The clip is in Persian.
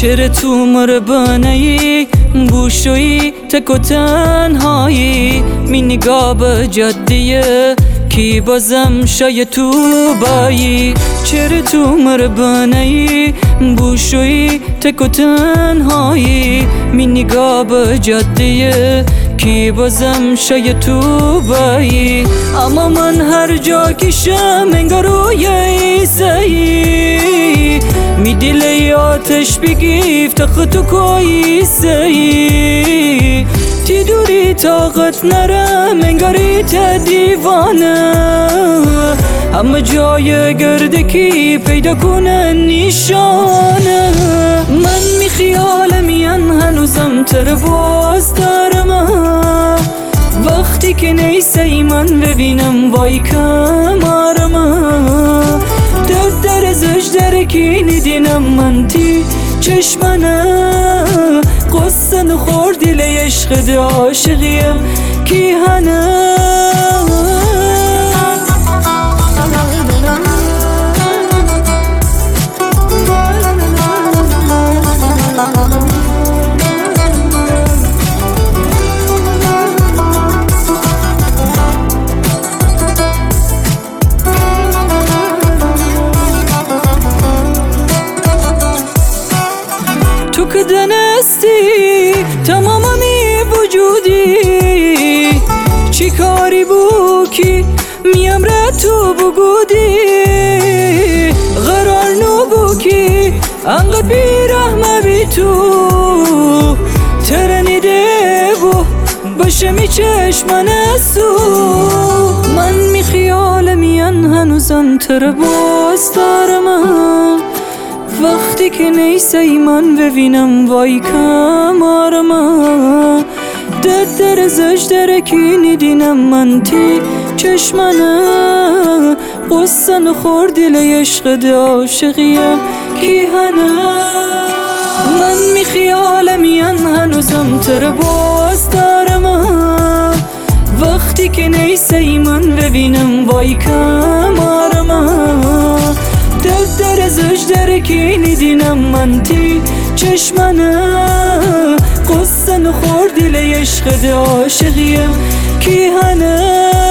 چرا تو مربانهی گوشویی تک و تنهایی می نگاه به جادیه کی بازم شاید تو بایی چرا تو مربانهی گوشویی تک و تنهایی می نگاه به جادیه کی بازم شاید تو بایی اما من هر جا کشم انگار روی ایسایی می دلی آتش بگیف تخت و کویسایی تی دوری طاقت نرم انگاری تا دیوانه همه جای گردکی پیدا کنن نیشانه من می خیالمیم هنوزم تر باز دارم وقتی که نیستی من ببینم وای کمارم در ازش درکی ندینم من تی چشمنه قصه نخور دل عشق عاشقیم کی هنه تو که دنستی تمامی وجودی چی کاری بو کی میم را تو بگودی قرار نو بو کی انقدر بیرحمه بی تو ترنیده بو باشه می چشمن سو من می خیالمیم هنوزم تر باز دارم وقتی که نیستی من ببینم وای کمارم در ازش درکی ندینم من تی چشمنه قصه نخور دل عشق عاشقیم کی هنه من می خیالمیم هنوزم تر باز دارم وقتی که نیستی من ببینم وای کمارم در ازش درکی ندینم من تی چشمنه قصه نخور دل عشق عاشقیم کی هنه